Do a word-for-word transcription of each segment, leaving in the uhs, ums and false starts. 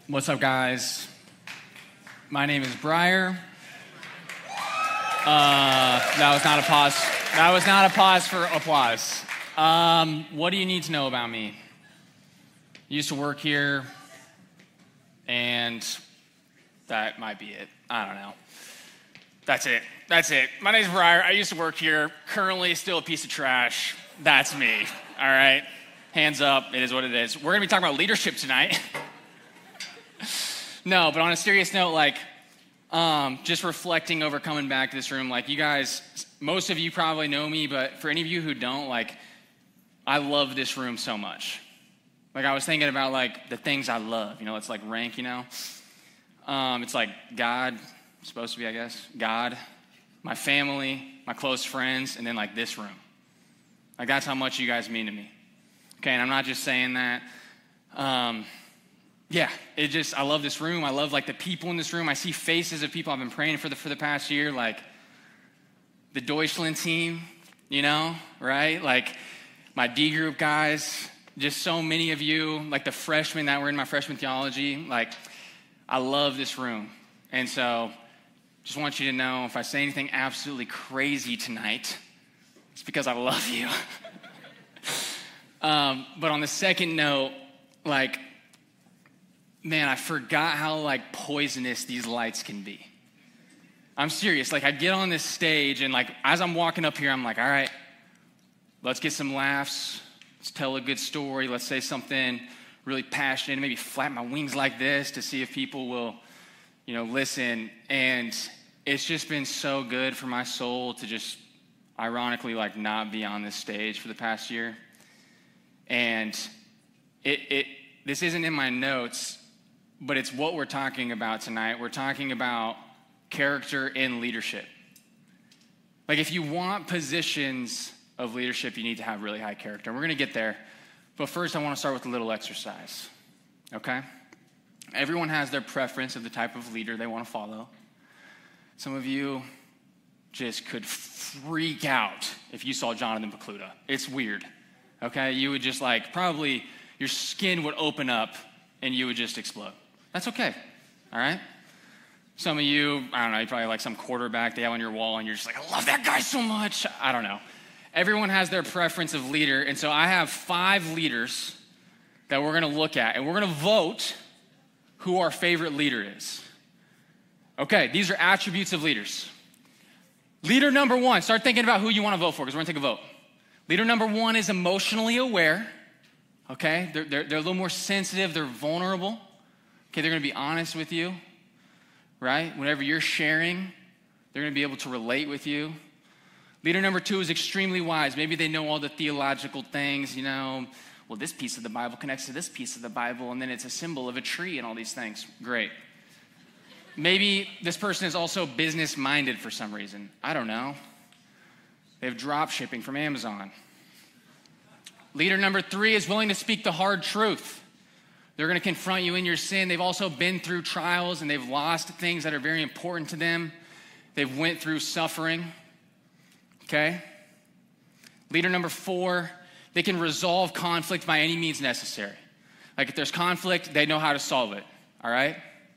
What's up, guys? My name is Briar. Uh, that was not a pause. That was not a pause for applause. Um, what do you need to know about me? I used to work here, and that might be it. I don't know. That's it. That's it. My name's Briar. I used to work here. Currently, still a piece of trash. That's me. All right. Hands up. It is what it is. We're going to be talking about leadership tonight. No, but on a serious note, like, um, just reflecting over coming back to this room, like, you guys, most of you probably know me, but for any of you who don't, like, I love this room so much. Like, I was thinking about, like, the things I love. You know, it's like rank, you know? Um, it's like God, supposed to be, I guess. God, my family, my close friends, and then, like, this room. Like, that's how much you guys mean to me. Okay, and I'm not just saying that. Um, yeah, it just, I love this room. I love, like, the people in this room. I see faces of people I've been praying for the, for the past year, like the Deutschland team, you know, right? Like, my D group guys, just so many of you, like the freshmen that were in my freshman theology. Like, I love this room. And so, just want you to know, if I say anything absolutely crazy tonight, it's because I love you. um, but on the second note, like, man, I forgot how, like, poisonous these lights can be. I'm serious. Like, I get on this stage, and, like, as I'm walking up here, I'm like, all right, let's get some laughs. Let's tell a good story. Let's say something really passionate, maybe flap my wings like this to see if people will, you know, listen. And it's just been so good for my soul to just, ironically, like, not be on this stage for the past year. And it, it this isn't in my notes, but it's what we're talking about tonight. We're talking about character in leadership. Like, if you want positions of leadership, you need to have really high character. We're going to get there. But first, I want to start with a little exercise, okay? Everyone has their preference of the type of leader they want to follow. Some of you just could freak out if you saw Jonathan Pokluda. It's weird, okay? You would just, like, probably your skin would open up and you would just explode. That's okay, all right? Some of you, I don't know, you probably like some quarterback they have on your wall, and you're just like, I love that guy so much. I don't know. Everyone has their preference of leader, and so I have five leaders that we're going to look at, and we're going to vote who our favorite leader is. Okay, these are attributes of leaders. Leader number one, start thinking about who you want to vote for, because we're going to take a vote. Leader number one is emotionally aware. Okay, they're, they're, they're a little more sensitive, they're vulnerable. Okay, they're going to be honest with you, right? Whenever you're sharing, they're going to be able to relate with you. Leader number two is extremely wise. Maybe they know all the theological things, you know. Well, this piece of the Bible connects to this piece of the Bible, and then it's a symbol of a tree and all these things. Great. Maybe this person is also business-minded for some reason. I don't know. They have drop shipping from Amazon. Leader number three is willing to speak the hard truth. They're going to confront you in your sin. They've also been through trials, and they've lost things that are very important to them. They've went through suffering. Okay? Leader number four, they can resolve conflict by any means necessary. Like, if there's conflict, they know how to solve it. All right?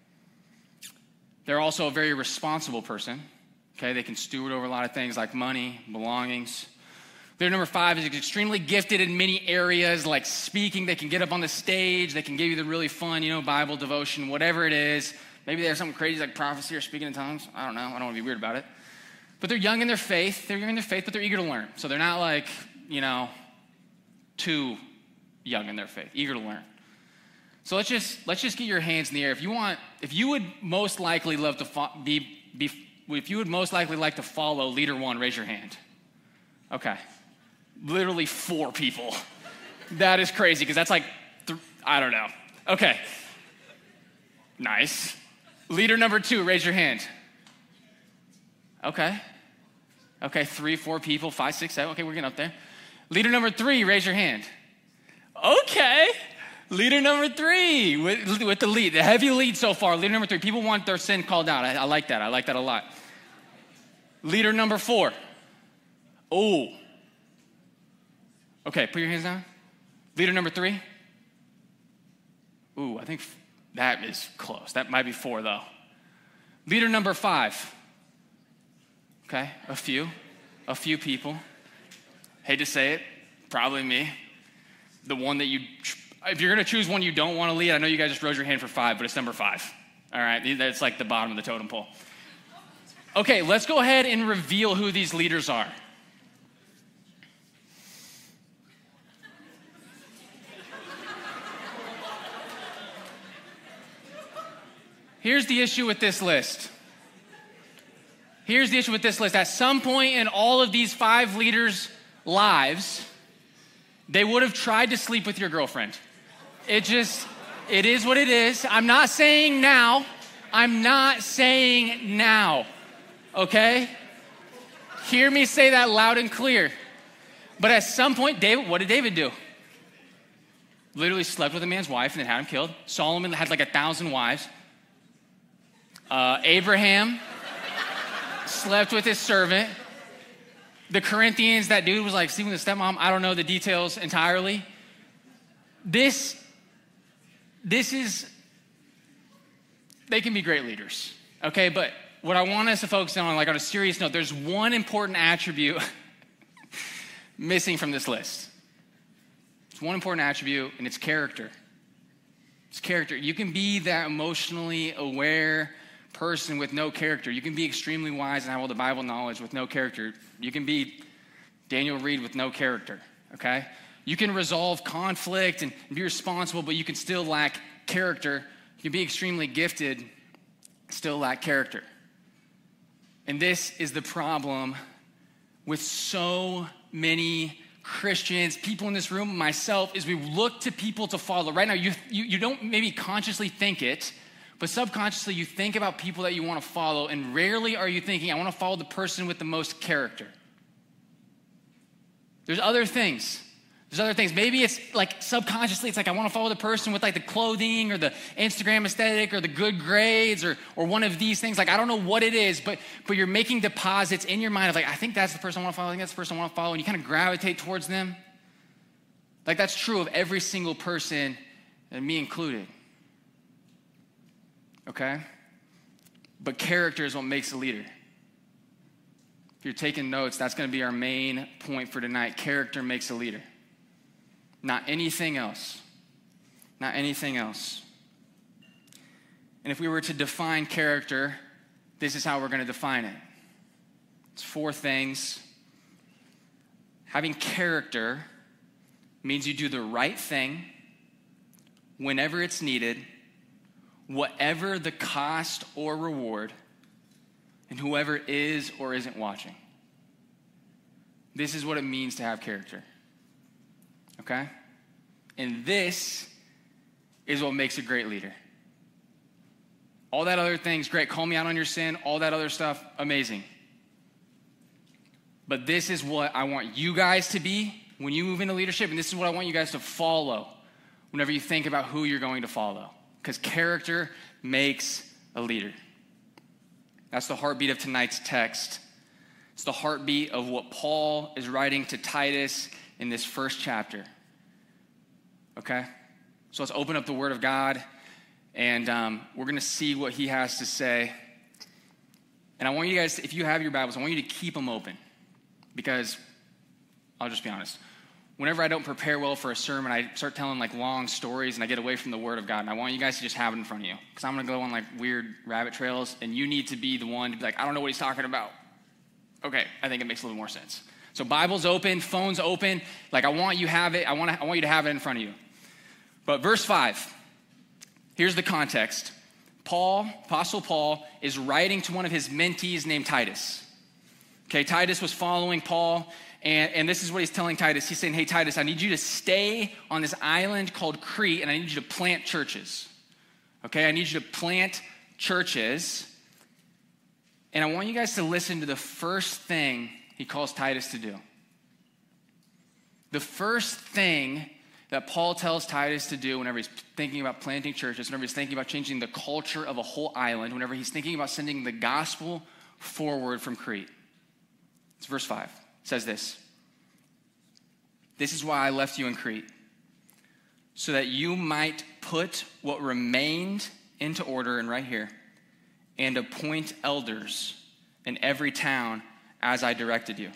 They're also a very responsible person. Okay? They can steward over a lot of things like money, belongings. Leader number five is extremely gifted in many areas, like speaking. They can get up on the stage. They can give you the really fun, you know, Bible, devotion, whatever it is. Maybe they have something crazy like prophecy or speaking in tongues. I don't know. I don't want to be weird about it. But they're young in their faith. They're young in their faith, but they're eager to learn. So they're not like, you know, too young in their faith, eager to learn. So let's just let's just get your hands in the air. If you want, if you would most likely love to fo- be, be, if you would most likely like to follow leader one, raise your hand. Okay. Literally four people. That is crazy, because that's like, th- I don't know. Okay. Nice. Leader number two, raise your hand. Okay. Okay, three, four people, five, six, seven. Okay, we're getting up there. Leader number three, raise your hand. Okay. Leader number three, with, with the lead, the heavy lead so far. Leader number three, people want their sin called out. I, I like that. I like that a lot. Leader number four. Oh. Okay, put your hands down. Leader number three. Ooh, I think That is close. That might be four, though. Leader number five. Okay, a few. A few people. Hate to say it, probably me. The one that you, if you're going to choose one you don't want to lead, I know you guys just raised your hand for five, but it's number five. All right, that's like the bottom of the totem pole. Okay, let's go ahead and reveal who these leaders are. Here's the issue with this list. Here's the issue with this list. At some point in all of these five leaders' lives, they would have tried to sleep with your girlfriend. It just, it is what it is. I'm not saying now. I'm not saying now. Okay? Hear me say that loud and clear. But at some point, David, what did David do? Literally slept with a man's wife and then had him killed. Solomon had like a thousand wives. Uh, Abraham slept with his servant. The Corinthians, that dude was like sleeping with his stepmom. I don't know the details entirely. This, this is, they can be great leaders, okay? But what I want us to focus on, like on a serious note, there's one important attribute missing from this list. It's one important attribute, and it's character. It's character. You can be that emotionally aware person with no character. You can be extremely wise and have all the Bible knowledge with no character. You can be Daniel Reed with no character, okay? You can resolve conflict and be responsible, but you can still lack character. You can be extremely gifted, still lack character. And this is the problem with so many Christians, people in this room, myself, is we look to people to follow. Right now, you, you, you don't maybe consciously think it, but subconsciously you think about people that you want to follow, and rarely are you thinking, I want to follow the person with the most character. There's other things. There's other things. Maybe it's like subconsciously, it's like I want to follow the person with like the clothing or the Instagram aesthetic or the good grades or or one of these things. Like I don't know what it is, but but you're making deposits in your mind of like, I think that's the person I want to follow. I think that's the person I want to follow. And you kind of gravitate towards them. Like that's true of every single person, and me included. Okay? But character is what makes a leader. If you're taking notes, that's going to be our main point for tonight. Character makes a leader. Not anything else. Not anything else. And if we were to define character, this is how we're going to define it. It's four things. Having character means you do the right thing whenever it's needed, whatever the cost or reward, and whoever is or isn't watching. This is what it means to have character. Okay? And this is what makes a great leader. All that other things, great. Call me out on your sin. All that other stuff, amazing. But this is what I want you guys to be when you move into leadership, and this is what I want you guys to follow whenever you think about who you're going to follow. Because character makes a leader. That's the heartbeat of tonight's text. It's the heartbeat of what Paul is writing to Titus in this first chapter. Okay? So let's open up the Word of God, and um, we're going to see what he has to say. And I want you guys, if you have your Bibles, I want you to keep them open. Because, I'll just be honest, whenever I don't prepare well for a sermon, I start telling like long stories and I get away from the Word of God. And I want you guys to just have it in front of you. Because I'm going to go on like weird rabbit trails, and you need to be the one to be like, I don't know what he's talking about. Okay, I think it makes a little more sense. So Bible's open, phone's open. Like I want you have it. I want to, I want you to have it in front of you. But verse five, here's the context. Paul, Apostle Paul, is writing to one of his mentees named Titus. Okay, Titus was following Paul, and, and this is what he's telling Titus. He's saying, hey, Titus, I need you to stay on this island called Crete, and I need you to plant churches. Okay, I need you to plant churches. And I want you guys to listen to the first thing he calls Titus to do. The first thing that Paul tells Titus to do whenever he's thinking about planting churches, whenever he's thinking about changing the culture of a whole island, whenever he's thinking about sending the gospel forward from Crete. It's verse five. It says this. This is why I left you in Crete, so that you might put what remained into order, and right here, and appoint elders in every town as I directed you.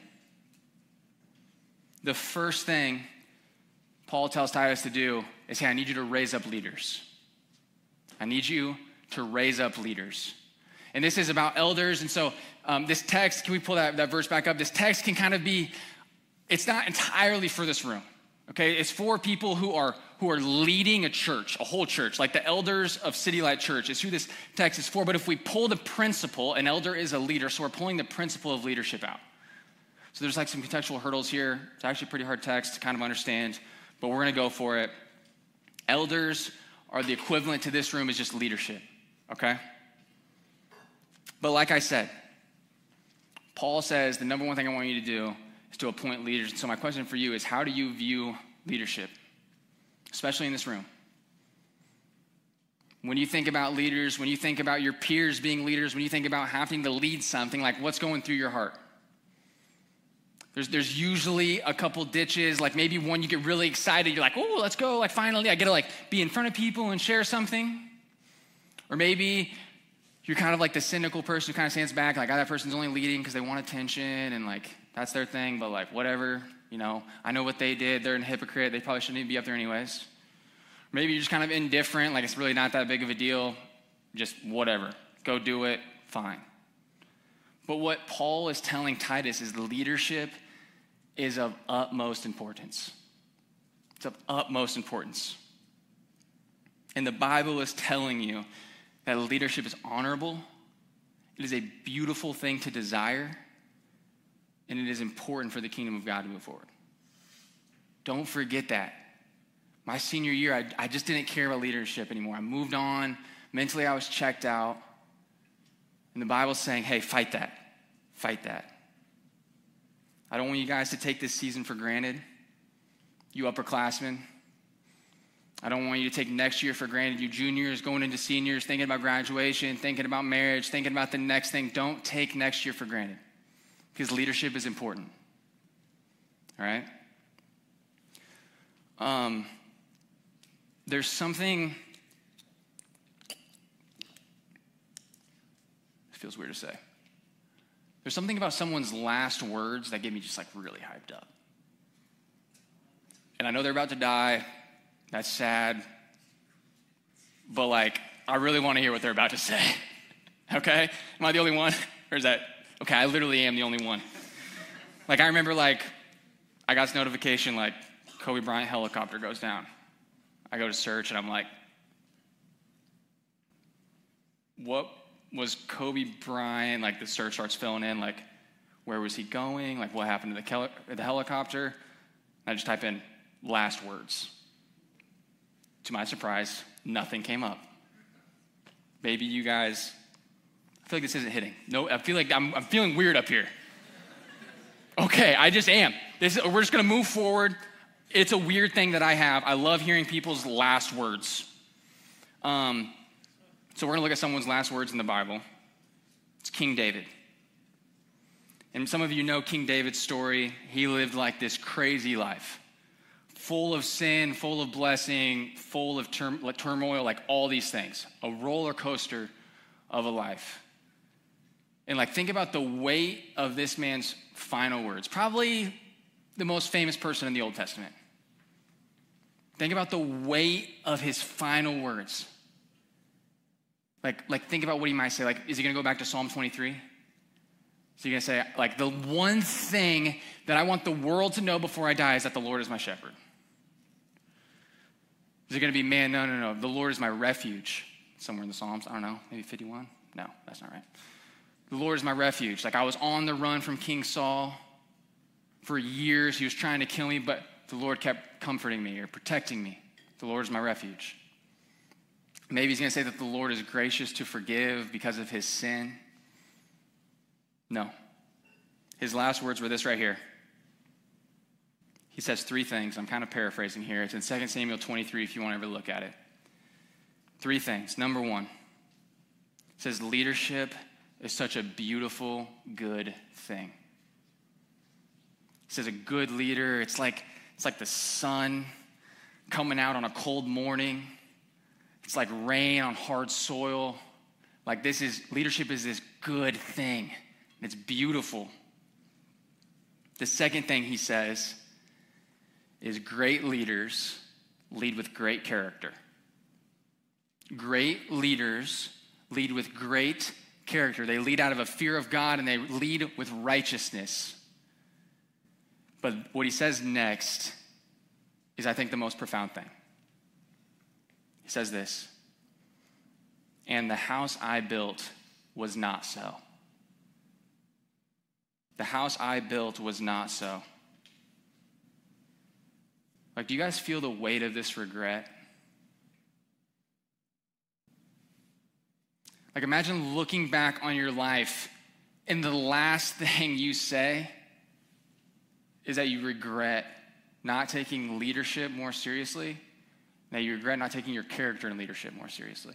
The first thing Paul tells Titus to do is, hey, I need you to raise up leaders. I need you to raise up leaders. And this is about elders. And so um, this text, can we pull that, that verse back up? This text can kind of be, it's not entirely for this room, okay? It's for people who are who are leading a church, a whole church, like the elders of City Light Church is who this text is for. But if we pull the principle, an elder is a leader, so we're pulling the principle of leadership out. So there's like some contextual hurdles here. It's actually a pretty hard text to kind of understand, but we're gonna go for it. Elders are the equivalent to this room is just leadership, okay? But like I said, Paul says the number one thing I want you to do is to appoint leaders. And so my question for you is, how do you view leadership, especially in this room? When you think about leaders, when you think about your peers being leaders, when you think about having to lead something, like what's going through your heart? There's, there's usually a couple ditches, like maybe one you get really excited. You're like, oh, let's go. Like finally, I get to like be in front of people and share something. Or maybe you're kind of like the cynical person who kind of stands back, like, oh, that person's only leading because they want attention and like that's their thing, but like whatever, you know, I know what they did. They're a hypocrite. They probably shouldn't even be up there anyways. Maybe you're just kind of indifferent, like it's really not that big of a deal. Just whatever. Go do it. Fine. But what Paul is telling Titus is the leadership is of utmost importance. It's of utmost importance. And the Bible is telling you that leadership is honorable, it is a beautiful thing to desire, and it is important for the kingdom of God to move forward. Don't forget that. My senior year, I, I just didn't care about leadership anymore. I moved on. Mentally, I was checked out. And the Bible's saying, hey, fight that. Fight that. I don't want you guys to take this season for granted. You upperclassmen. I don't want you to take next year for granted. You juniors going into seniors, thinking about graduation, thinking about marriage, thinking about the next thing. Don't take next year for granted because leadership is important. All right? Um, there's something, it feels weird to say. There's something about someone's last words that get me just like really hyped up. And I know they're about to die. That's sad. But like, I really want to hear what they're about to say. Okay? Am I the only one? Or is that, okay, I literally am the only one. Like, I remember like, I got this notification like, Kobe Bryant helicopter goes down. I go to search and I'm like, what was Kobe Bryant? Like the search starts filling in, like where was he going? Like what happened to the, hel- the helicopter? I just type in last words. To my surprise, nothing came up. Maybe you guys, I feel like this isn't hitting. No, I feel like I'm, I'm feeling weird up here. Okay, I just am. This, we're just gonna move forward. It's a weird thing that I have. I love hearing people's last words. Um, so we're going to look at someone's last words in the Bible. It's King David. And some of you know King David's story. He lived like this crazy life, full of sin, full of blessing, full of tur- turmoil, like all these things. A roller coaster of a life. And like think about the weight of this man's final words. Probably the most famous person in the Old Testament. Think about the weight of his final words. Like, like think about what he might say. Like, is he going to go back to Psalm twenty-three? Is he going to say, like, the one thing that I want the world to know before I die is that the Lord is my shepherd? Is it going to be, man, no, no, no, the Lord is my refuge? Somewhere in the Psalms, I don't know, maybe fifty-one? No, that's not right. The Lord is my refuge. Like, I was on the run from King Saul. For years, he was trying to kill me, but the Lord kept comforting me or protecting me. The Lord is my refuge. Maybe he's going to say that the Lord is gracious to forgive because of his sin. No. His last words were this right here. He says three things. I'm kind of paraphrasing here. It's in Second Samuel twenty-three if you want to ever look at it. Three things. Number one, it says leadership is such a beautiful, good thing. It says a good leader, it's like it's like the sun coming out on a cold morning. It's like rain on hard soil. Like this is, leadership is this good thing. It's beautiful. The second thing he says is great leaders lead with great character. Great leaders lead with great character. They lead out of a fear of God and they lead with righteousness. But what he says next is, I think, the most profound thing. He says this, and the house I built was not so. The house I built was not so. Like, do you guys feel the weight of this regret? Like, imagine looking back on your life and the last thing you say is that you regret not taking leadership more seriously, that you regret not taking your character in leadership more seriously.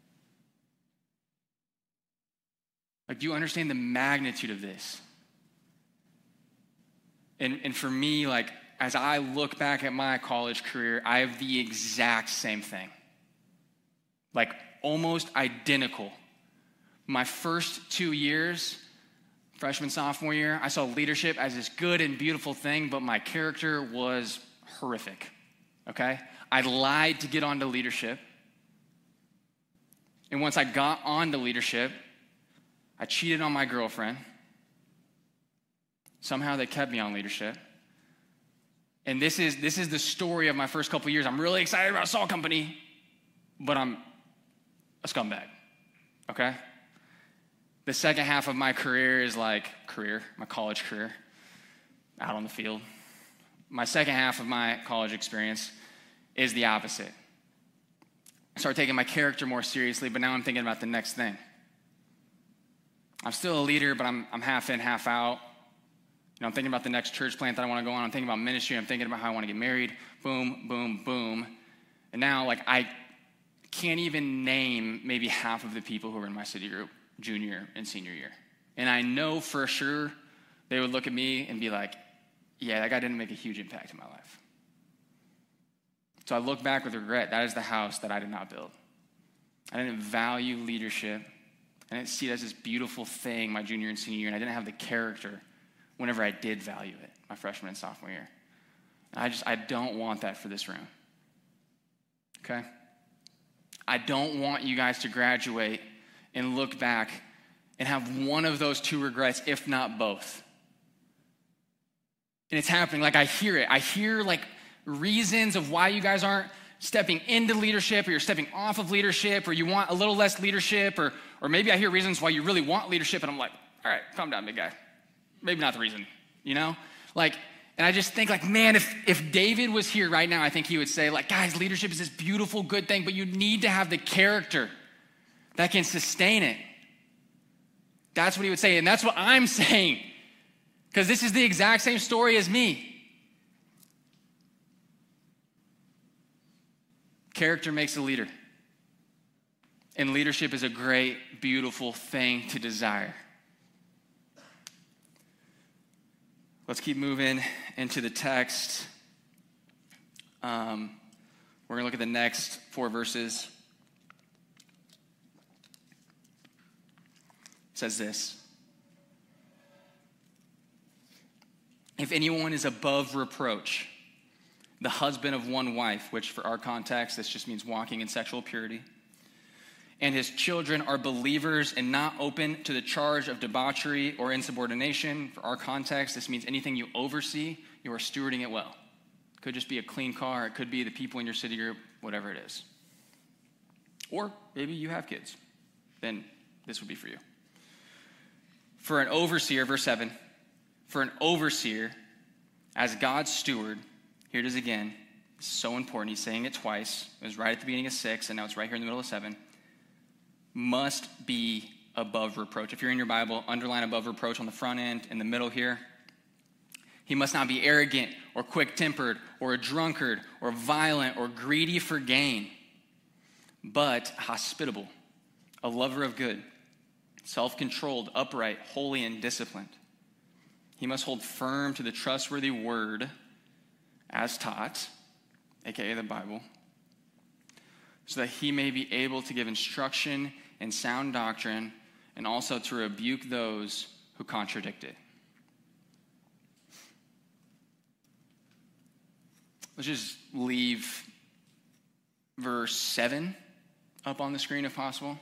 Like, do you understand the magnitude of this? And, and for me, like, as I look back at my college career, I have the exact same thing. Like, almost identical. My first two years, freshman, sophomore year, I saw leadership as this good and beautiful thing, but my character was horrific, okay? I lied to get onto leadership. And once I got onto leadership, I cheated on my girlfriend. Somehow they kept me on leadership. And this is this is the story of my first couple years. I'm really excited about Salt Company, but I'm a scumbag, okay? The second half of my career is like career, my college career, out on the field. My second half of my college experience is the opposite. I started taking my character more seriously, but now I'm thinking about the next thing. I'm still a leader, but I'm I'm half in, half out. You know, I'm thinking about the next church plant that I want to go on. I'm thinking about ministry. I'm thinking about how I want to get married. Boom, boom, boom. And now, like, I can't even name maybe half of the people who are in my city group junior and senior year. And I know for sure they would look at me and be like, yeah, that guy didn't make a huge impact in my life. So I look back with regret. That is the house that I did not build. I didn't value leadership. I didn't see it as this beautiful thing my junior and senior year, and I didn't have the character whenever I did value it my freshman and sophomore year. And I just, I don't want that for this room, okay? I don't want you guys to graduate and look back and have one of those two regrets, if not both. And it's happening. Like, I hear it. I hear, like, reasons of why you guys aren't stepping into leadership, or you're stepping off of leadership, or you want a little less leadership, or or maybe I hear reasons why you really want leadership, and I'm like, all right, calm down, big guy. Maybe not the reason, you know? Like, and I just think, like, man, if if David was here right now, I think he would say, like, guys, leadership is this beautiful, good thing, but you need to have the character that can sustain it. That's what he would say, and that's what I'm saying, because this is the exact same story as me. Character makes a leader. And leadership is a great, beautiful thing to desire. Let's keep moving into the text. Um, we're going to look at the next four verses. It says this. If anyone is above reproach, the husband of one wife, which for our context, this just means walking in sexual purity, and his children are believers and not open to the charge of debauchery or insubordination. For our context, this means anything you oversee, you are stewarding it well. It could just be a clean car. It could be the people in your city group, whatever it is. Or maybe you have kids. Then this would be for you. For an overseer, verse seven, for an overseer, as God's steward, here it is again. It's so important. He's saying it twice. It was right at the beginning of six, and now it's right here in the middle of seven. Must be above reproach. If you're in your Bible, underline above reproach on the front end, in the middle here. He must not be arrogant or quick-tempered or a drunkard or violent or greedy for gain, but hospitable, a lover of good, self-controlled, upright, holy, and disciplined. He must hold firm to the trustworthy word as taught, aka the Bible, so that he may be able to give instruction in sound doctrine and also to rebuke those who contradict it. Let's just leave verse seven up on the screen if possible.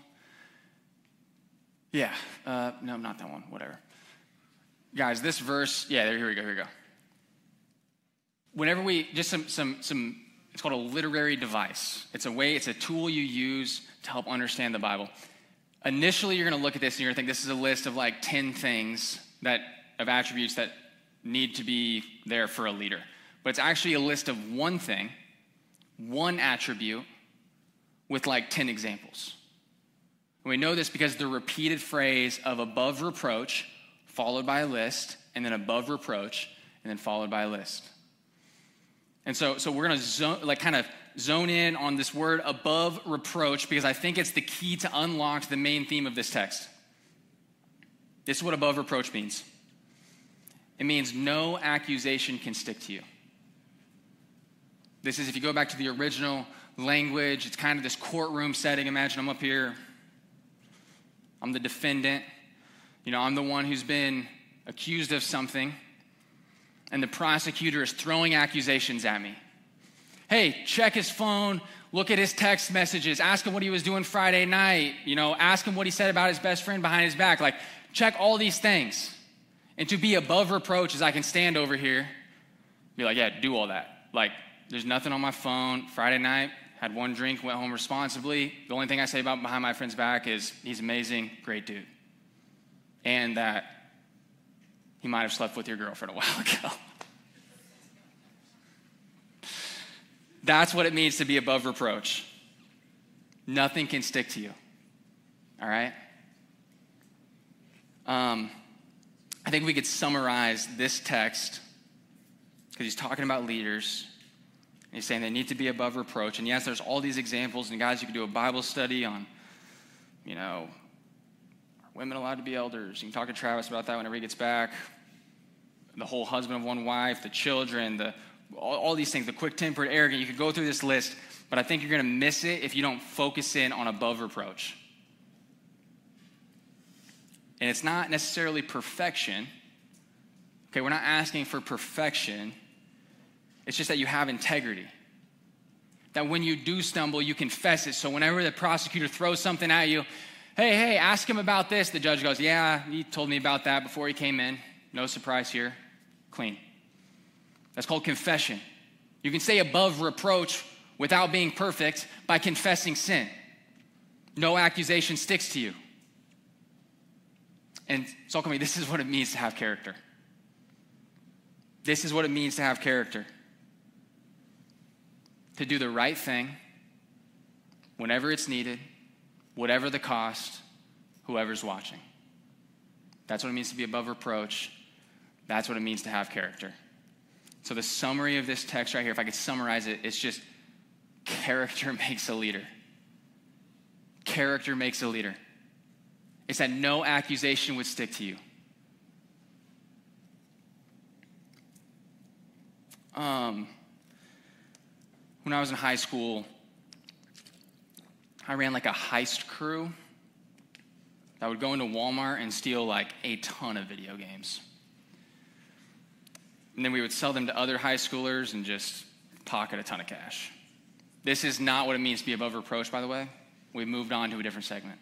Yeah, uh, no, not that one, whatever. Guys, this verse, yeah, there, here we go, here we go. Whenever we, just some, some, some, it's called a literary device. It's a way, it's a tool you use to help understand the Bible. Initially, you're going to look at this and you're going to think this is a list of like ten things that, of attributes that need to be there for a leader. But it's actually a list of one thing, one attribute, with like ten examples. And we know this because the repeated phrase of above reproach, followed by a list, and then above reproach, and then followed by a list. And so, so we're going to zone, like kind of zone in on this word above reproach because I think it's the key to unlock the main theme of this text. This is what above reproach means. It means no accusation can stick to you. This is, if you go back to the original language, it's kind of this courtroom setting. Imagine I'm up here. I'm the defendant. You know, I'm the one who's been accused of something. And the prosecutor is throwing accusations at me. Hey, check his phone, look at his text messages, ask him what he was doing Friday night, you know, ask him what he said about his best friend behind his back. Like, check all these things. And to be above reproach is I can stand over here, be like, yeah, do all that. Like, there's nothing on my phone. Friday night, had one drink, went home responsibly. The only thing I say about behind my friend's back is he's amazing, great dude. And that he might have slept with your girlfriend a while ago. That's what it means to be above reproach. Nothing can stick to you. All right? Um, I think we could summarize this text because he's talking about leaders. And he's saying they need to be above reproach. And yes, there's all these examples. And guys, you can do a Bible study on, you know, are women allowed to be elders? You can talk to Travis about that whenever he gets back. The whole husband of one wife, the children, the all, all these things, the quick-tempered, arrogant. You could go through this list, but I think you're going to miss it if you don't focus in on above reproach. And it's not necessarily perfection. Okay, we're not asking for perfection. It's just that you have integrity. That when you do stumble, you confess it. So whenever the prosecutor throws something at you, hey, hey, ask him about this. The judge goes, yeah, he told me about that before he came in. No surprise here. Clean. That's called confession. You can stay above reproach without being perfect by confessing sin. No accusation sticks to you. And so, me, this is what it means to have character. This is what it means to have character. To do the right thing whenever it's needed, whatever the cost, whoever's watching. That's what it means to be above reproach. That's what it means to have character. So the summary of this text right here, if I could summarize it, it's just character makes a leader. Character makes a leader. It's that no accusation would stick to you. Um, when I was in high school, I ran like a heist crew that would go into Walmart and steal like a ton of video games. And then we would sell them to other high schoolers and just pocket a ton of cash. This is not what it means to be above reproach, by the way. We moved on to a different segment.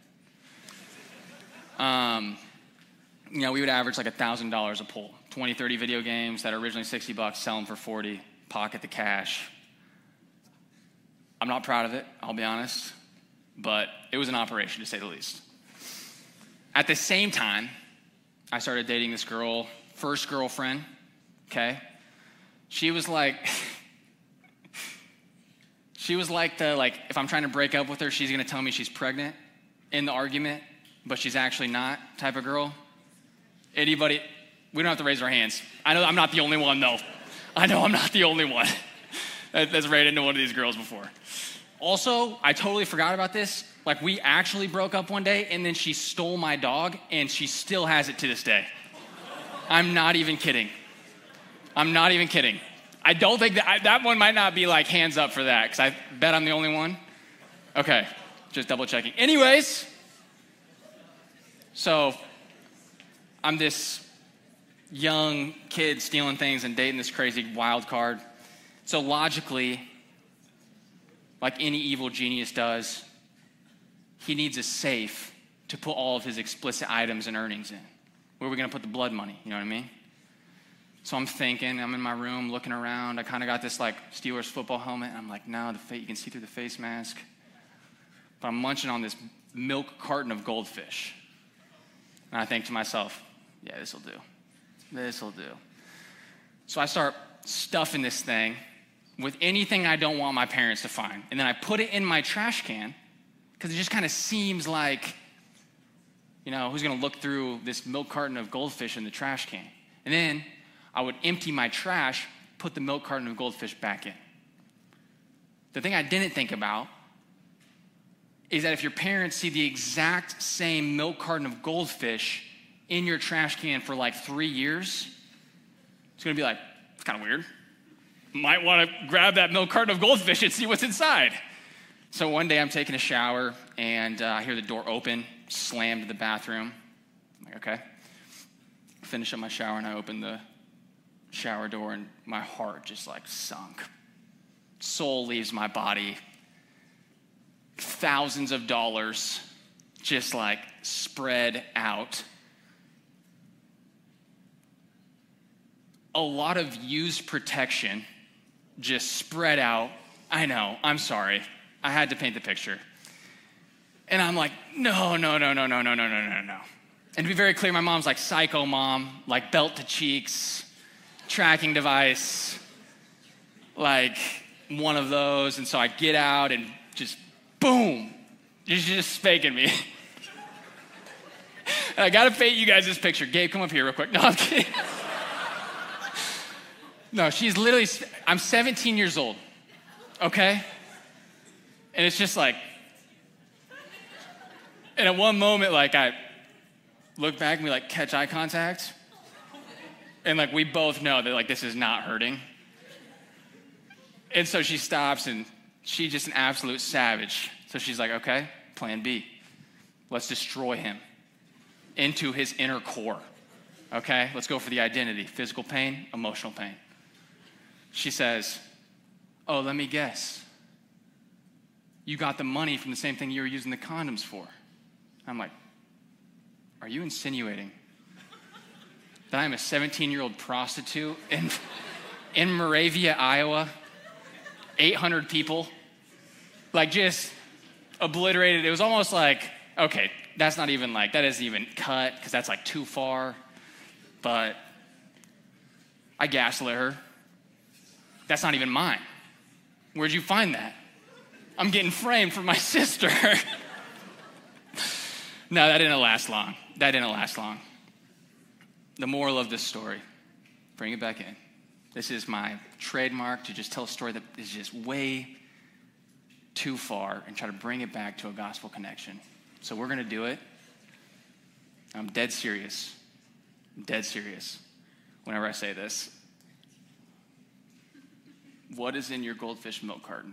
Um, you know, we would average like one thousand dollars a pull. twenty, thirty video games that are originally sixty bucks, sell them for forty, pocket the cash. I'm not proud of it, I'll be honest, but it was an operation to say the least. At the same time, I started dating this girl, first girlfriend, okay? She was like, she was like the, like, if I'm trying to break up with her, she's gonna tell me she's pregnant in the argument, but she's actually not type of girl. Anybody, we don't have to raise our hands. I know I'm not the only one though. I know I'm not the only one that's ran into one of these girls before. Also, I totally forgot about this. Like, we actually broke up one day, and then she stole my dog, and she still has it to this day. I'm not even kidding. I'm not even kidding. I don't think that, I, that one might not be like hands up for that, because I bet I'm the only one. Okay, just double checking. Anyways, so I'm this young kid stealing things and dating this crazy wild card. So logically, like any evil genius does, he needs a safe to put all of his explicit items and earnings in. Where are we going to put the blood money? You know what I mean? So I'm thinking, I'm in my room looking around. I kind of got this like Steelers football helmet. And I'm like, no, the fa- you can see through the face mask. But I'm munching on this milk carton of goldfish. And I think to myself, yeah, this will do. This will do. So I start stuffing this thing with anything I don't want my parents to find. And then I put it in my trash can because it just kind of seems like, you know, who's going to look through this milk carton of goldfish in the trash can? And then I would empty my trash, put the milk carton of goldfish back in. The thing I didn't think about is that if your parents see the exact same milk carton of goldfish in your trash can for like three years, it's going to be like, it's kind of weird. Might want to grab that milk carton of goldfish and see what's inside. So one day I'm taking a shower, and uh, I hear the door open, slam to the bathroom. I'm like, okay. Finish up my shower, and I open the shower door, and my heart just like sunk. Soul leaves my body. Thousands of dollars just like spread out. A lot of used protection just spread out. I know, I'm sorry. I had to paint the picture. And I'm like, no, no, no, no, no, no, no, no, no, no. And to be very clear, my mom's like psycho mom, like belt to cheeks, tracking device, like one of those. And so I get out and just boom, she's just faking me. And I gotta paint you guys this picture. Gabe, come up here real quick. No, I'm kidding. No, she's literally, I'm seventeen years old, okay? And it's just like, and at one moment, like I look back and we like catch eye contact. And like we both know that like this is not hurting. And so she stops, and she's just an absolute savage. So she's like, okay, plan B. Let's destroy him into his inner core. Okay, let's go for the identity. Physical pain, emotional pain. She says, oh, let me guess. You got the money from the same thing you were using the condoms for. I'm like, are you insinuating that I'm a seventeen-year-old prostitute in, in Moravia, Iowa? eight hundred people, like just obliterated. It was almost like, okay, that's not even like, that isn't even cut because that's like too far. But I gaslit her. That's not even mine. Where'd you find that? I'm getting framed for my sister. No, that didn't last long. That didn't last long. The moral of this story, bring it back in. This is my trademark to just tell a story that is just way too far and try to bring it back to a gospel connection. So we're going to do it. I'm dead serious. I'm dead serious whenever I say this. What is in your goldfish milk carton?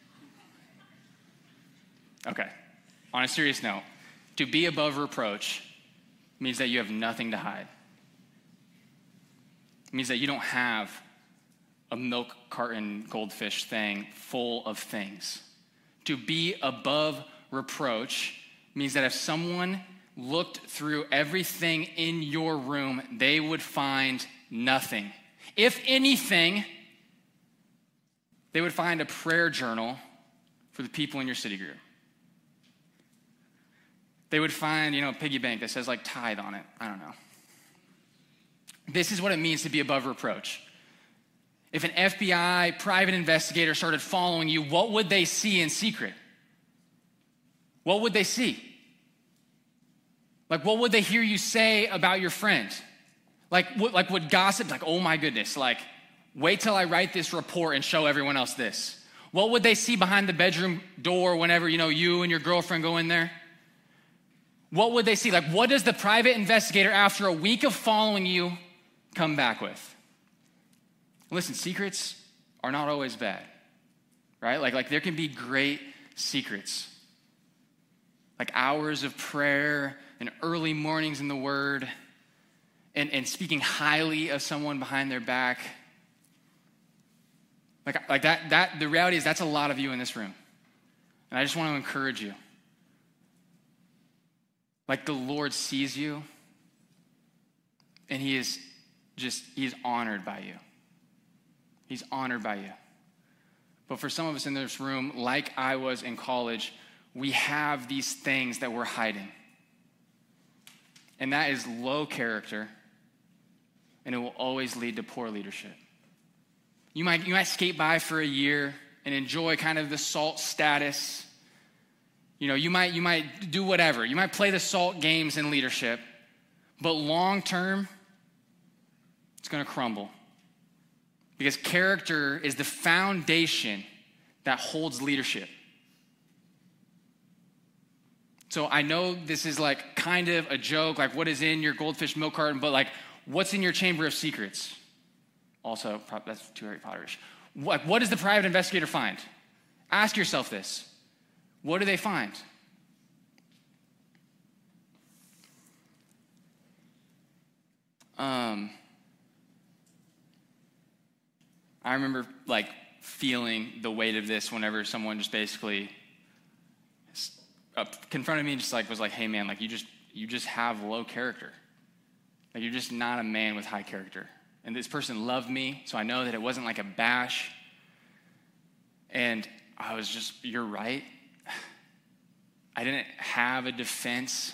Okay. On a serious note, to be above reproach means that you have nothing to hide. It means that you don't have a milk carton goldfish thing full of things. To be above reproach means that if someone looked through everything in your room, they would find nothing. If anything, they would find a prayer journal for the people in your city group. They would find, you know, a piggy bank that says like tithe on it. I don't know. This is what it means to be above reproach. If an F B I private investigator started following you, what would they see in secret? What would they see? Like, what would they hear you say about your friend? Like, what, like would gossip, like, oh my goodness, like, wait till I write this report and show everyone else this. What would they see behind the bedroom door whenever, you know, you and your girlfriend go in there? What would they see? Like, what does the private investigator, after a week of following you, come back with? Listen, secrets are not always bad, right? Like, like there can be great secrets, like hours of prayer and early mornings in the Word, and, and speaking highly of someone behind their back. Like, like that, that, the reality is that's a lot of you in this room. And I just want to encourage you. Like the Lord sees you, and he is just, he is honored by you. He's honored by you. But for some of us in this room, like I was in college, we have these things that we're hiding. And that is low character, and it will always lead to poor leadership. You might, you might skate by for a year and enjoy kind of the salt status. You know, you might, you might do whatever. You might play the salt games in leadership, but long term, it's going to crumble. Because character is the foundation that holds leadership. So I know this is like kind of a joke, like what is in your goldfish milk carton, but like what's in your chamber of secrets? Also, that's too Harry Potterish. What, what does the private investigator find? Ask yourself this. What do they find? Um, I remember like feeling the weight of this whenever someone just basically uh, confronted me and just like was like, hey man, like you just you just have low character. Like you're just not a man with high character. And this person loved me, so I know that it wasn't like a bash. And I was just, you're right. I didn't have a defense.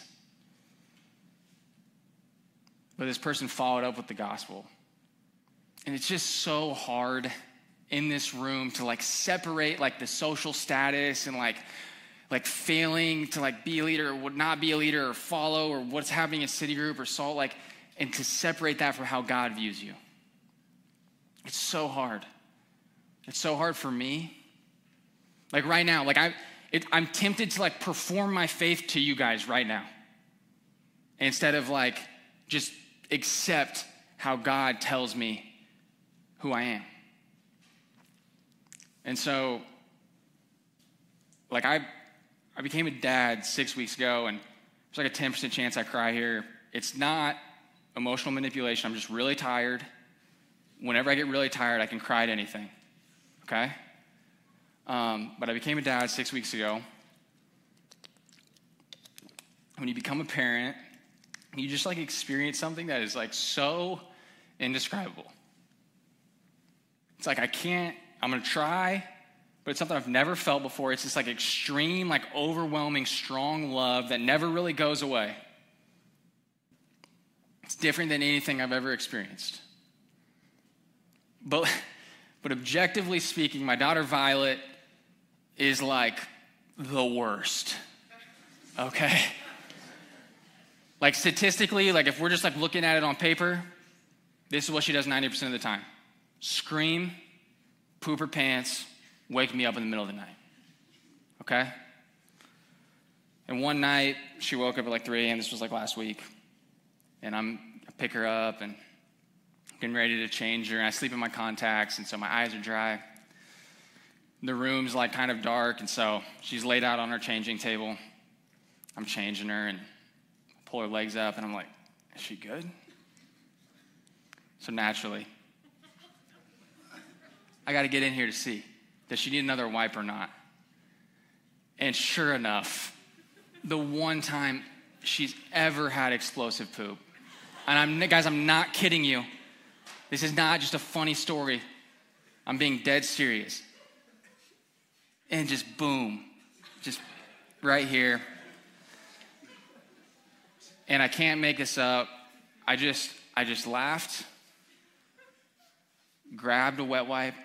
But this person followed up with the gospel. And it's just so hard in this room to like separate like the social status and like like failing to like be a leader or would not be a leader or follow or what's happening in City Group or Salt, like, and to separate that from how God views you. It's so hard. It's so hard for me. Like right now, like I, it, I'm tempted to like perform my faith to you guys right now, instead of like just accept how God tells me who I am. And so, like I, I became a dad six weeks ago, and there's like a ten percent chance I cry here. It's not emotional manipulation. I'm just really tired. Whenever I get really tired, I can cry at anything, okay? Um, but I became a dad six weeks ago. When you become a parent, you just like experience something that is like so indescribable. It's like I can't, I'm gonna try, but it's something I've never felt before. It's this like extreme, like overwhelming, strong love that never really goes away. It's different than anything I've ever experienced. But, but objectively speaking, my daughter Violet is like the worst, okay? Like statistically, like if we're just like looking at it on paper, this is what she does ninety percent of the time. Scream, poop her pants, wake me up in the middle of the night, okay? And one night, she woke up at like three a.m., this was like last week, and I'm, I pick her up and getting ready to change her, and I sleep in my contacts, and so my eyes are dry. The room's like kind of dark, and so she's laid out on her changing table. I'm changing her, and pull her legs up, and I'm like, is she good? So naturally, I got to get in here to see, does she need another wipe or not? And sure enough, the one time she's ever had explosive poop, and I'm, guys, I'm not kidding you. This is not just a funny story. I'm being dead serious. And just boom, just right here. And I can't make this up. I just, I just laughed, grabbed a wet wipe,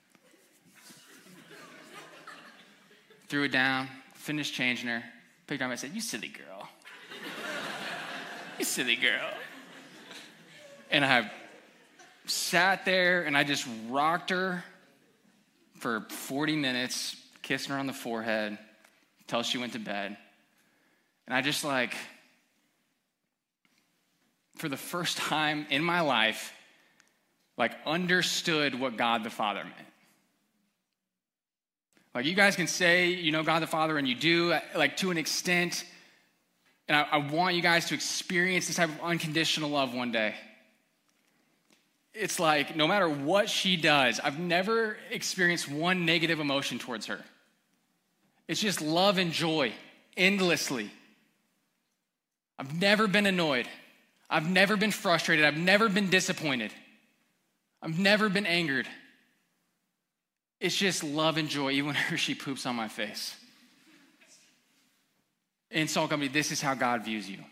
threw it down, finished changing her, picked her up, and I said, you silly girl. You silly girl. And I sat there and I just rocked her for forty minutes, kissing her on the forehead until she went to bed. And I just like, for the first time in my life, like understood what God the Father meant. Like you guys can say, you know, God the Father, and you do, like to an extent. And I, I want you guys to experience this type of unconditional love one day. It's like no matter what she does, I've never experienced one negative emotion towards her. It's just love and joy endlessly. I've never been annoyed. I've never been frustrated. I've never been disappointed. I've never been angered. It's just love and joy, even when she poops on my face. In Salt Company, this is how God views you.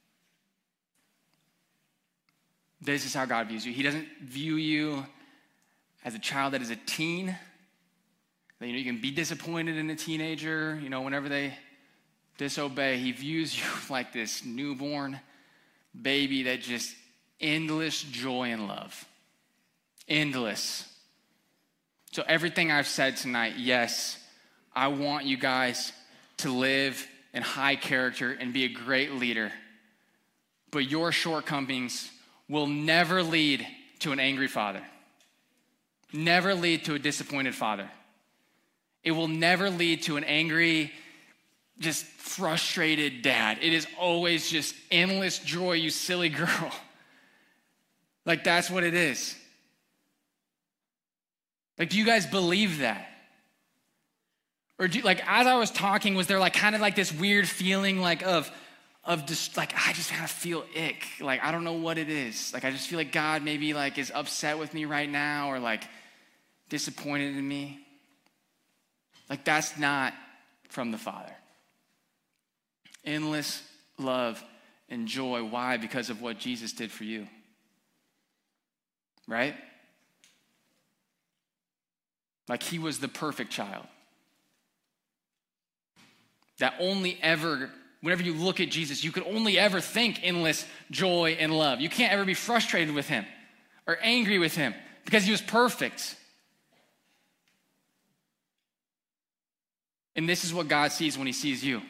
This is how God views you. He doesn't view you as a child that is a teen. That, you know, you can be disappointed in a teenager, you know, whenever they disobey. He views you like this newborn baby that just endless joy and love. Endless. So everything I've said tonight, yes, I want you guys to live in high character and be a great leader. But your shortcomings will never lead to an angry father. Never lead to a disappointed father. It will never lead to an angry, just frustrated dad. It is always just endless joy, you silly girl. Like that's what it is. Like, do you guys believe that? Or do you, like, as I was talking, was there like kind of like this weird feeling like of, of just like, I just kind of feel ick. Like, I don't know what it is. Like, I just feel like God maybe like is upset with me right now or like disappointed in me. Like, that's not from the Father. Endless love and joy. Why? Because of what Jesus did for you. Right? Like he was the perfect child. That only ever, whenever you look at Jesus, you could only ever think endless joy and love. You can't ever be frustrated with him or angry with him because he was perfect. And this is what God sees when he sees you.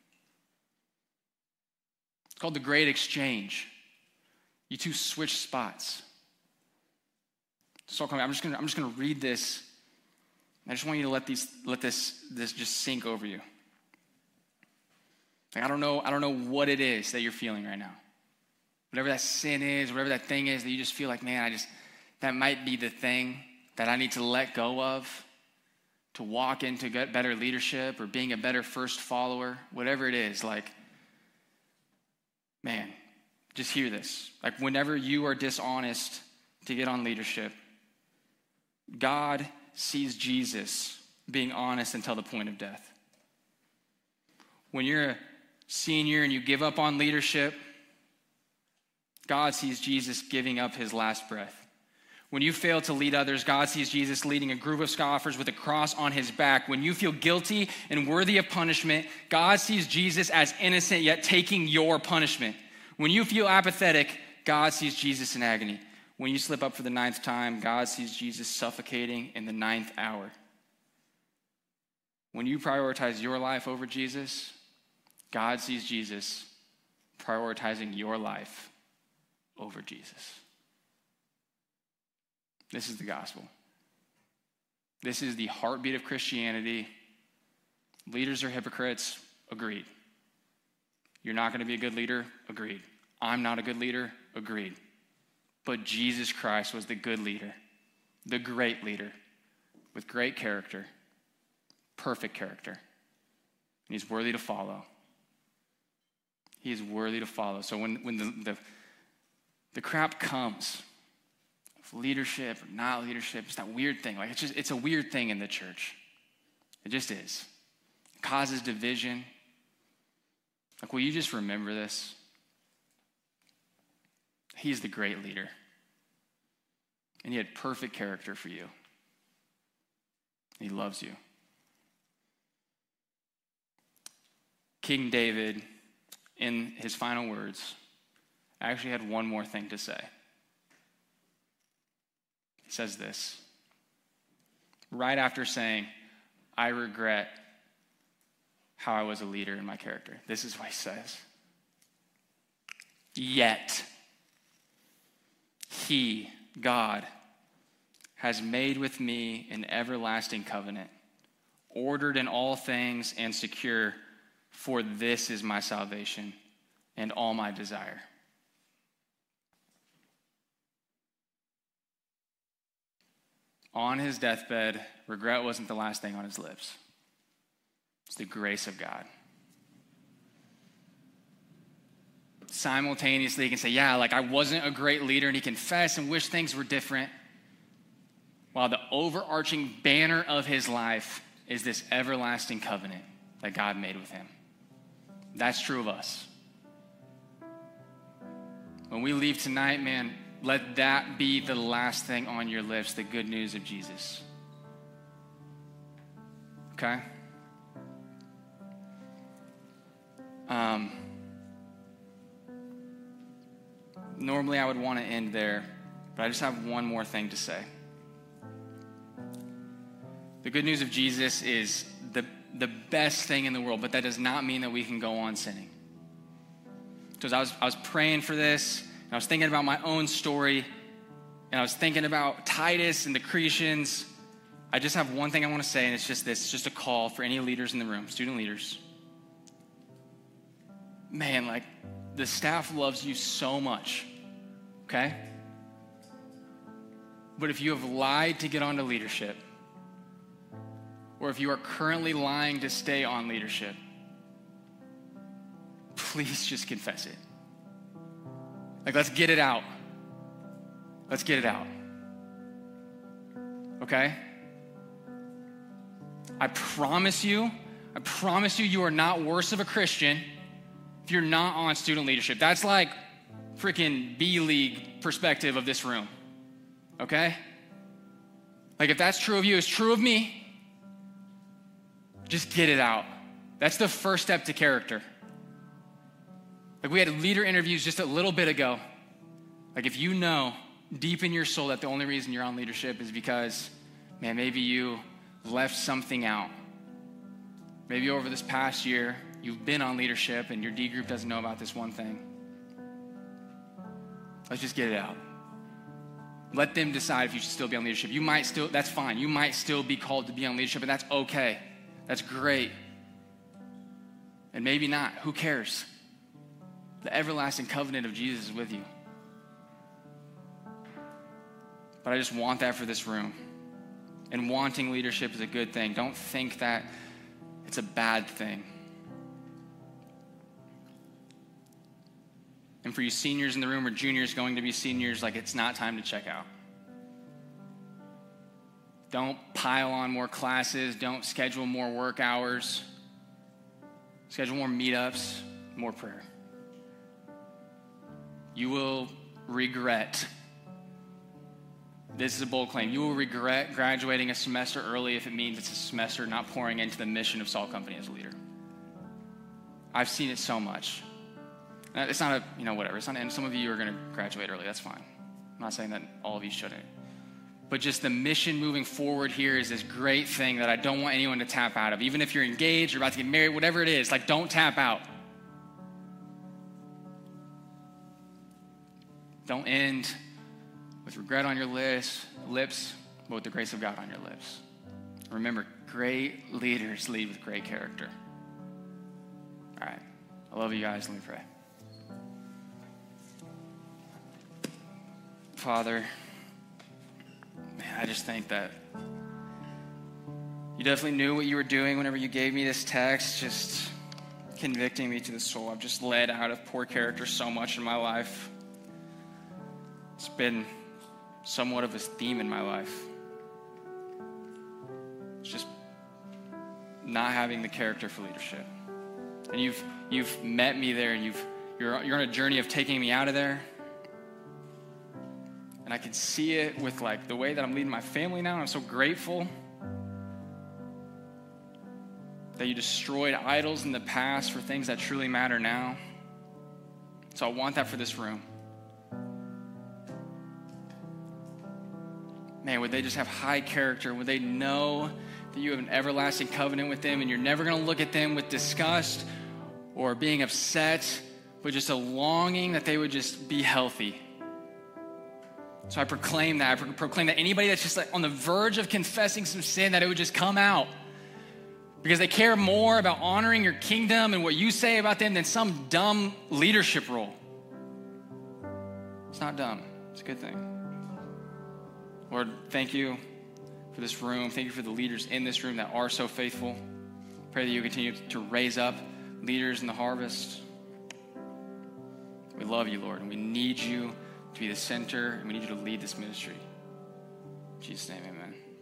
It's called the Great Exchange. You two switch spots. So I'm just gonna, I'm just gonna read this. I just want you to let these, let this, this just sink over you. Like I don't know, I don't know what it is that you're feeling right now. Whatever that sin is, whatever that thing is that you just feel like, man, I just, that might be the thing that I need to let go of to walk into get better leadership or being a better first follower, whatever it is. Like, man, just hear this. Like whenever you are dishonest to get on leadership, God sees Jesus being honest until the point of death. When you're a senior and you give up on leadership, God sees Jesus giving up his last breath. When you fail to lead others, God sees Jesus leading a group of scoffers with a cross on his back. When you feel guilty and worthy of punishment, God sees Jesus as innocent yet taking your punishment. When you feel apathetic, God sees Jesus in agony. When you slip up for the ninth time, God sees Jesus suffocating in the ninth hour. When you prioritize your life over Jesus, God sees Jesus prioritizing your life over Jesus. This is the gospel. This is the heartbeat of Christianity. Leaders are hypocrites. Agreed. You're not going to be a good leader. Agreed. I'm not a good leader. Agreed. But Jesus Christ was the good leader, the great leader, with great character, perfect character. And he's worthy to follow. He is worthy to follow. So when, when the, the, the crap comes, leadership or not leadership, it's that weird thing. Like it's just, it's a weird thing in the church. It just is. It causes division. Like, will you just remember this? He's the great leader. And he had perfect character for you. He loves you. King David, in his final words, actually had one more thing to say. He says this, right after saying, I regret how I was a leader in my character. This is what he says. Yet, he, God, has made with me an everlasting covenant, ordered in all things and secure, for this is my salvation and all my desire. On his deathbed, regret wasn't the last thing on his lips. It's the grace of God. Simultaneously, he can say, yeah, like I wasn't a great leader, and he confessed and wish things were different, while the overarching banner of his life is this everlasting covenant that God made with him. That's true of us. When we leave tonight, man, let that be the last thing on your lips, the good news of Jesus. Okay? Um, normally I would want to end there, but I just have one more thing to say. The good news of Jesus is the, the best thing in the world, but that does not mean that we can go on sinning. Because I was, I was praying for this, and I was thinking about my own story, and I was thinking about Titus and the Cretans. I just have one thing I want to say, and it's just this. It's just a call for any leaders in the room, student leaders. Man, like, the staff loves you so much, okay? But if you have lied to get onto leadership, or if you are currently lying to stay on leadership, please just confess it. Like, let's get it out. Let's get it out. Okay? I promise you, I promise you, you are not worse of a Christian if you're not on student leadership. That's like freaking B-League perspective of this room. Okay? Like, if that's true of you, it's true of me. Just get it out. That's the first step to character. Like, we had leader interviews just a little bit ago. Like, if you know deep in your soul that the only reason you're on leadership is because, man, maybe you left something out. Maybe over this past year, you've been on leadership and your D group doesn't know about this one thing. Let's just get it out. Let them decide if you should still be on leadership. You might still, that's fine. You might still be called to be on leadership, and that's okay. That's great. And maybe not. Who cares? The everlasting covenant of Jesus is with you. But I just want that for this room. And wanting leadership is a good thing. Don't think that it's a bad thing. And for you seniors in the room or juniors going to be seniors, like, it's not time to check out. Don't pile on more classes. Don't schedule more work hours. Schedule more meetups, more prayer. You will regret. This is a bold claim. You will regret graduating a semester early if it means it's a semester not pouring into the mission of Salt Company as a leader. I've seen it so much. It's not a, you know, whatever. It's not, and some of you are going to graduate early. That's fine. I'm not saying that all of you shouldn't. But just the mission moving forward here is this great thing that I don't want anyone to tap out of. Even if you're engaged or about to get married, whatever it is, like, don't tap out. Don't end with regret on your lips, lips, but with the grace of God on your lips. Remember, great leaders lead with great character. All right. I love you guys. Let me pray. Father, man, I just think that you definitely knew what you were doing whenever you gave me this text, just convicting me to the soul. I've just led out of poor character so much in my life. It's been somewhat of a theme in my life. It's just not having the character for leadership. And you've you've met me there, and you've you're you're on a journey of taking me out of there. And I can see it with, like, the way that I'm leading my family now. And I'm so grateful that you destroyed idols in the past for things that truly matter now. So I want that for this room. Man, would they just have high character? Would they know that you have an everlasting covenant with them and you're never going to look at them with disgust or being upset, but just a longing that they would just be healthy. So I proclaim that. I pro- proclaim that anybody that's just like on the verge of confessing some sin, that it would just come out. Because they care more about honoring your kingdom and what you say about them than some dumb leadership role. It's not dumb. It's a good thing. Lord, thank you for this room. Thank you for the leaders in this room that are so faithful. Pray that you continue to raise up leaders in the harvest. We love you, Lord, and we need you to be the center, and we need you to lead this ministry. In Jesus' name, amen.